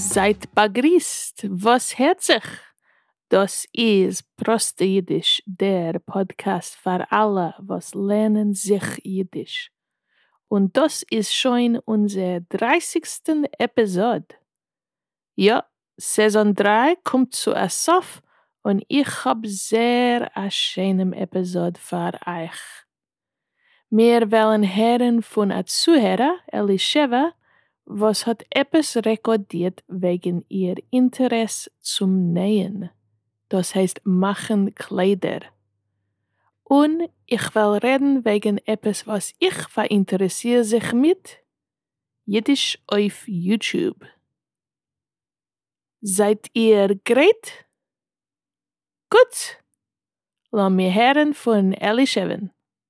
Seid begrüßt, was hört sich? Das ist Proste Jiddisch, der Podcast für alle, was lernen sich Jiddisch. Und das ist schon unsere 30. Episode. Ja, Saison 3 kommt zu einem Sof und ich habe sehr eine schöne Episode für euch. Wir wollen hören von einem Zuhörer, Elisheva, was hat etwas rekordiert wegen ihr Interesse zum Nähen. Das heißt machen Kleider. Und ich will reden wegen etwas, was ich verinteressiere sich mit Jiddisch auf YouTube. Seid ihr bereit? Gut. Lass mir hören von Elisheva.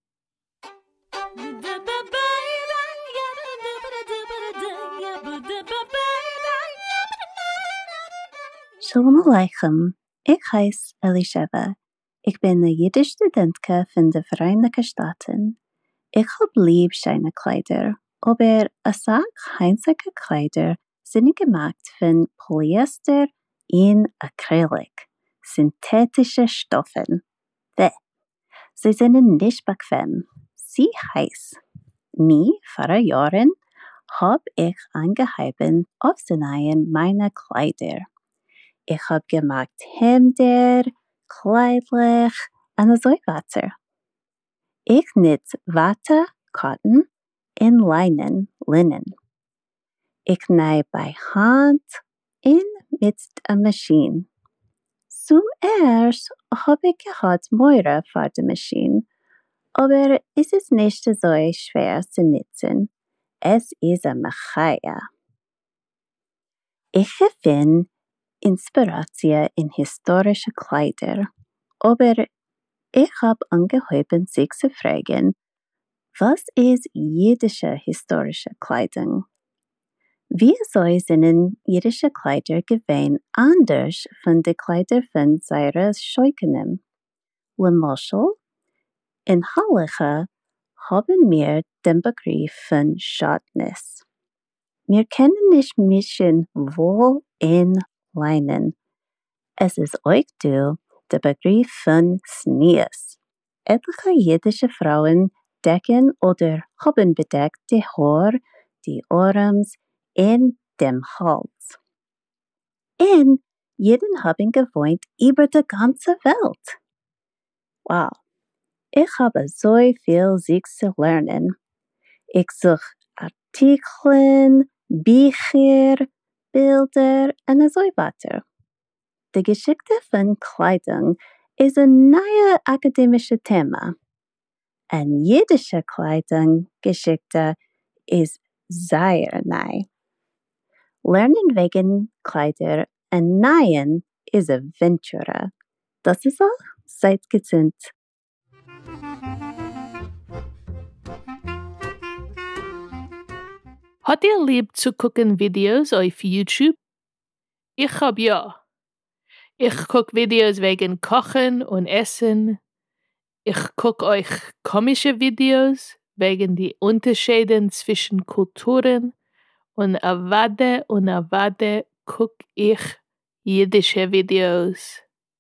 Shalom Aleichem, ik heet Elisheva. Ik ben een Jiddisch studentke van de Verenigde Staten. Ik heb lieb schöne Kleider, aber a sag einzige Kleider sind gemacht von Polyester in Acrylic, synthetische Stoffen. Sie sind nicht bequem, sie heiß. Nie vor Jahren hab ich angehoben aufzunähen meine Kleider. Ich hab gemacht Hemder, Kleidlich und so weiter. Ich knit Watte, Cotton und Linnen. Ich nähe bei Hand und mit einer Maschine. Zuerst hab ich gehabt Meure für die Maschine, aber es ist nicht so schwer zu nutzen. Es ist eine Machaya. Ich finde Inspiration in historische Kleider, aber ich habe angehoben, sich zu fragen, was ist jiddische historische Kleidung? Wieso sind jiddische Kleider gewesen anders von den Kleidern von seinen Scheukenem? Lemoschel, in Halleche haben wir den Begriff von Schotnis. Wir können nicht mischen Wohl in Leinen. Es ist euch der Begriff von Sneas. Etliche jiddische Frauen decken oder haben bedeckt die Haar, die Ohrens und dem Hals. Und jeden haben gewohnt über die ganze Welt. Wow, ich habe so viel sich zu lernen. Ich suche Artikeln, Bücher, Bilder und so weiter. Die Geschichte von Kleidung ist ein neues akademisches Thema. Eine jiddische Kleidungsgeschichte ist sehr neu. Lernen wegen Kleider und Nähen ist eine Venture. Das ist all. Seid gesinnt. Hat ihr lieb zu gucken Videos auf YouTube? Ich hab ja. Ich guck Videos wegen Kochen und Essen. Ich guck euch komische Videos wegen die Unterschieden zwischen Kulturen. Und a Wade guck ich jiddische Videos.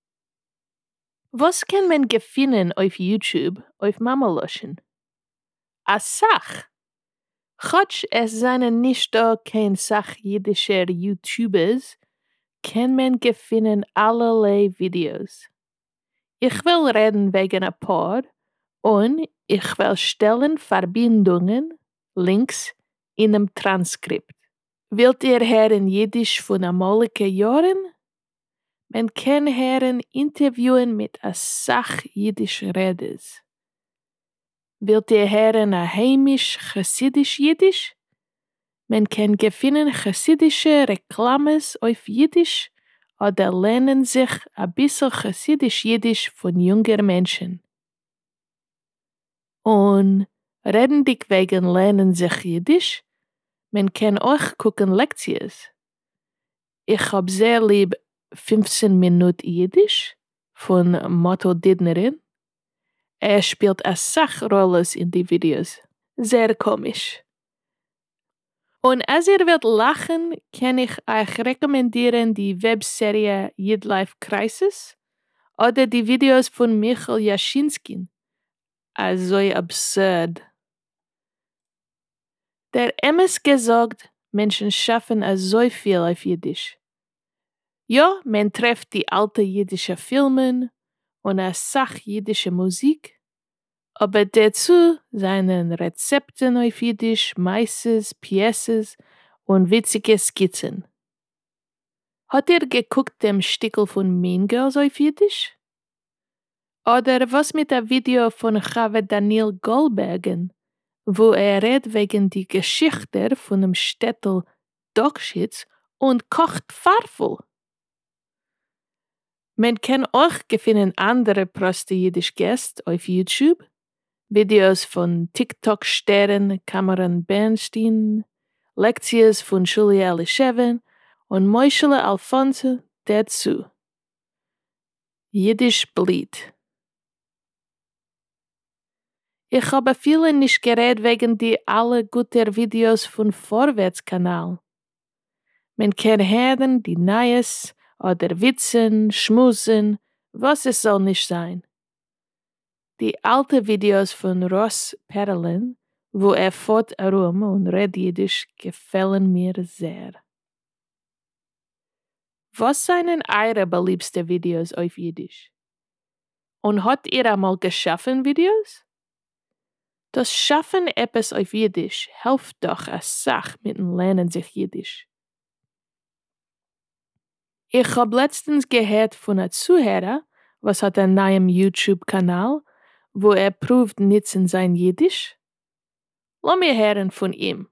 Was kann man finden auf YouTube auf Mamaloschen? A Sach. Chotsch es seien nicht da kein Sach jiddischer YouTubers, kann man finden allerlei Videos. Ich will reden wegen ein paar und ich will stellen Verbindungen, Links in einem Transkript. Wollt ihr hören Jiddisch von amaligen Jahren? Man kann hören Interviewen mit a Sach Jiddisch Reders. Wollt ihr hören a heimisch chassidisch Jiddisch? Man kann finden chassidische Reklames auf Jiddisch oder lernen sich a bissel chassidisch Jiddisch von jünger Menschen. Und reden dich wegen lernen sich Jiddisch? Man kann auch gucken Lektions. Ich hab sehr lieb 15 Minuten Jiddisch von Motto Didnerin. Spielt a Sach Rolles in die Videos. Sehr komisch. Und als ihr wollt lachen, kann ich euch rekommendieren die Webserie Yidlife Crisis oder die Videos von Michael Jaschinski. Also absurd. Der Emmes gesagt, Menschen schaffen so viel auf Jiddisch. Ja, man trifft die alte jiddische Filme und jiddische Musik, aber dazu seien Rezepten auf Jiddisch, Meises, Pieces und witzige Skizzen. Hat ihr geguckt dem Stickel von Mean Girls auf Jiddisch? Oder was mit der Video von Chave Daniel Goldbergen, wo redet wegen die Geschichte von dem Städtel Dogschitz und kocht Farfel? Man kann auch gefunden andere proste Jiddisch Gäste auf YouTube, Videos von TikTok-Sternen Cameron Bernstein, Lektions von Julia Elischeven und Moischele Alfonso dazu. Jiddisch blieb. Ich habe viele nicht geredet wegen die alle guten Videos von Vorwärtskanal. Man kann hören die Neues oder Witzen, Schmusen, was es soll nicht sein. Die alten Videos von Ross Perlin, wo fährt herum und redet Jiddisch, gefallen mir sehr. Was seien eure beliebsten Videos auf Jiddisch? Und hat ihr einmal geschaffen Videos? Das Schaffen etwas auf Jiddisch hilft doch als Sach mit dem Lernen sich Jiddisch. Ich habe letztens gehört von einem Zuhörer, was hat einen neuen YouTube-Kanal, wo prüft nutzen sein Jiddisch. Lass mir hören von ihm.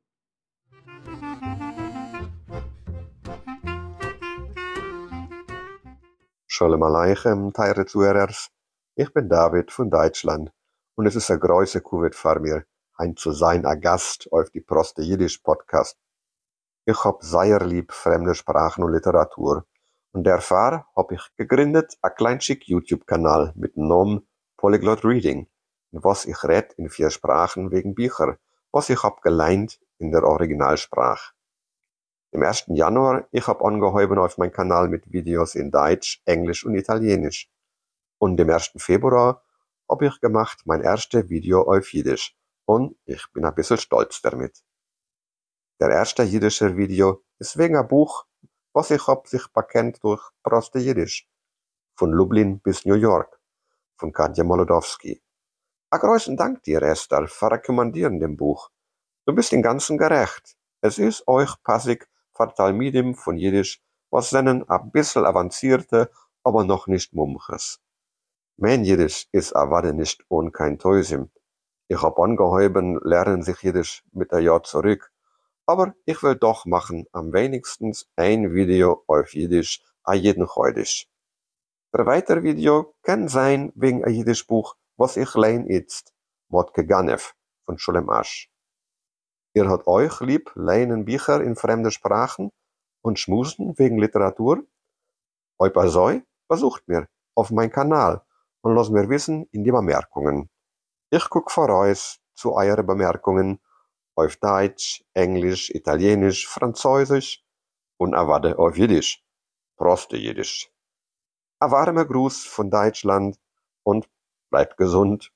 Shalom Aleichem, teure Zuhörers. Ich bin David von Deutschland und es ist eine große Kuvert für mir, ein zu sein, ein Gast auf die Proste Jiddisch Podcast. Ich hab sehr lieb fremde Sprachen und Literatur und dafür hab ich gegründet ein kleinen schick YouTube-Kanal mit dem Namen Polyglot Reading, in was ich red in 4 Sprachen wegen Bücher, was ich hab gelernt in der Originalsprache. Im 1. Januar, ich hab angeheuben auf meinen Kanal mit Videos in Deutsch, Englisch und Italienisch. Und im 1. Februar hab ich gemacht mein erstes Video auf Jiddisch und ich bin ein bisschen stolz damit. Der erste jiddische Video ist wegen ein Buch, was ich hab sich bekannt durch Proste Jiddisch. Von Lublin bis New York, von Katja Molodowski. A großen Dank dir, Esther, für rekommendieren dem Buch. Du bist im Ganzen gerecht. Es ist euch passig für Talmidim von Jiddisch, was seinen ein bisschen avancierte, aber noch nicht mumches. Mein Jiddisch ist aber nicht und kein Täusim. Ich hab angeheuben, lernen sich Jiddisch mit der Jahr zurück. Aber ich will doch machen am wenigstens ein Video auf Jiddisch a jeden Chöydisch. Der weitere Video kann sein wegen ein Jiddisch Buch, was ich lein jetzt, Motke Ganef von Schulem Asch. Ihr habt euch lieb, leinen Bücher in fremde Sprachen und schmusen wegen Literatur? Ob so, besucht mir auf mein Kanal und lasst mir wissen in die Bemerkungen. Ich guck voraus zu euren Bemerkungen auf Deutsch, Englisch, Italienisch, Französisch und awade auf Jiddisch. Proste Jiddisch. Ein warmer Gruß von Deutschland und bleibt gesund.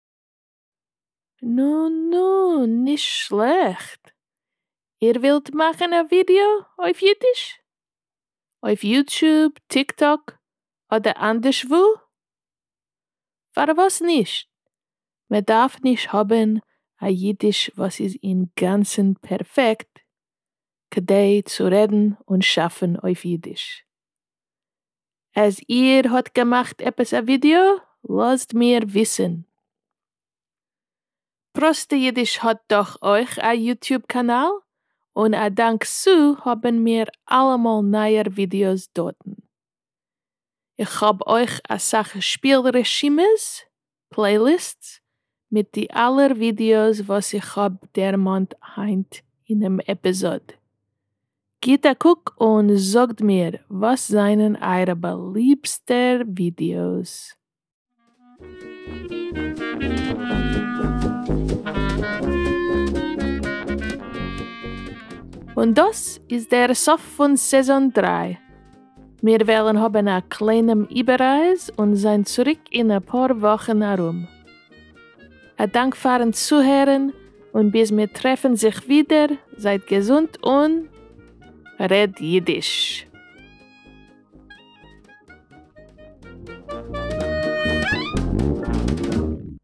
No, nicht schlecht. Ihr wollt machen ein Video auf Jiddisch? Auf YouTube, TikTok oder anderswo? Für was nicht? Man darf nicht haben ein Jiddisch, was ist im Ganzen perfekt, kedai zu reden und schaffen auf Jiddisch. Als ihr hat gemacht etwas ein Video, lasst mir wissen. Proste Jiddisch hat doch euch ein YouTube-Kanal und dank so haben wir allemal neue Videos dort. Ich hab euch eine Sache Spielregimes, Playlists, mit die aller Videos, was ich hab der Monat heint in dem Episode. Geht a guck und sagt mir, was seien eure beliebsten Videos. Und das ist der Sof von Saison 3. Wir wollen haben eine kleine Überreise und sein zurück in ein paar Wochen herum. Dank fürs Zuhören und bis wir treffen sich wieder, seid gesund und red Jiddisch.